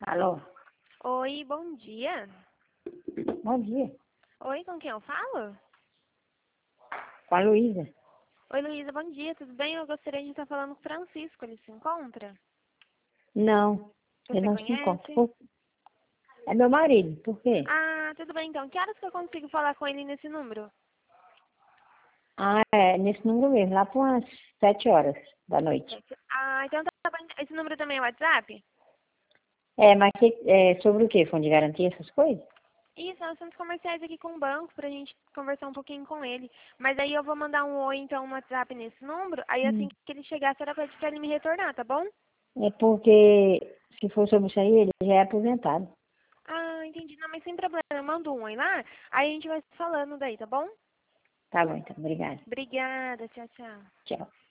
Alô? Oi, bom dia. Bom dia. Oi, com quem eu falo? Com a Luísa. Oi, Luísa, bom dia, tudo bem? Eu gostaria de estar falando com o Francisco, ele se encontra? Não, ele Você não se encontra. conhece? É meu marido, por quê? Ah, tudo bem então. Que horas que eu consigo falar com ele nesse número? Ah, é nesse número mesmo, lá por umas 7 horas da noite. Ah, então tá bem. Esse número também é WhatsApp? É, mas sobre o quê? Fundo de garantia, essas coisas? Isso, nós somos comerciais aqui com o banco pra gente conversar um pouquinho com ele. Mas aí eu vou mandar um oi, então, um WhatsApp nesse número. Aí assim Hum. que ele chegar, será pra ele me retornar, tá bom? É porque, se for sobre isso aí, ele já é aposentado. Ah, entendi. Não, mas sem problema. Eu mando um oi lá. Aí a gente vai falando daí, tá bom? Tá bom, então, obrigada. Obrigada, tchau, tchau. Tchau.